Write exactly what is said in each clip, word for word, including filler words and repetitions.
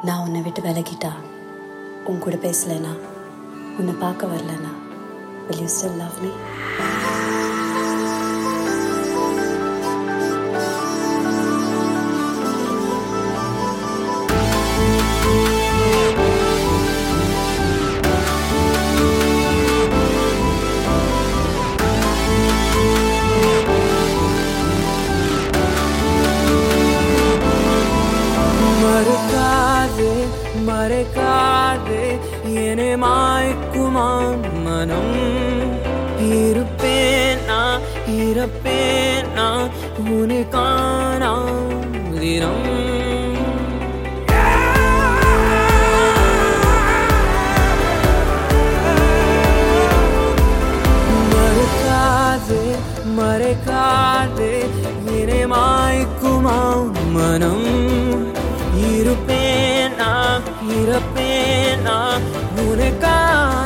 நான் உன்னை விட்டு விலகிட்டா, உன் கூட பேசலைனா, உன்னை பார்க்க வரலனா, will you still love me? மறக்காதே மறக்காதே என்னை மாய்க்குமா மனம், இருப்பேனா இருப்பேனா உனக்கான தினம். மறக்காதே மறக்காதே என்னை மாய்க்குமா மனம், இருப்பேனா இருப்பேனா உனக்கான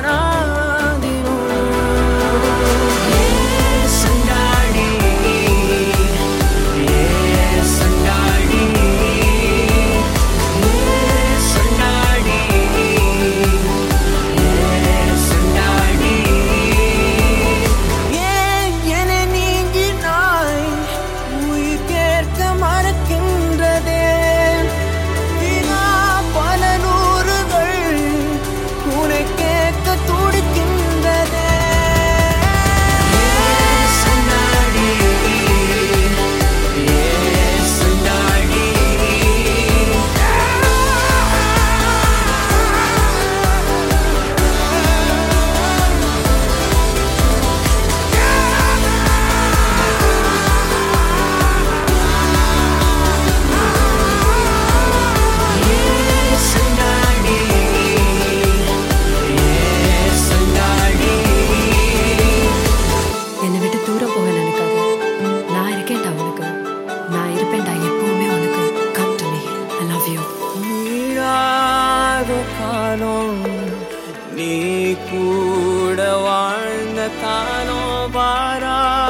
காலம் நீ கூட வாழ்ந்த காலம் வாரா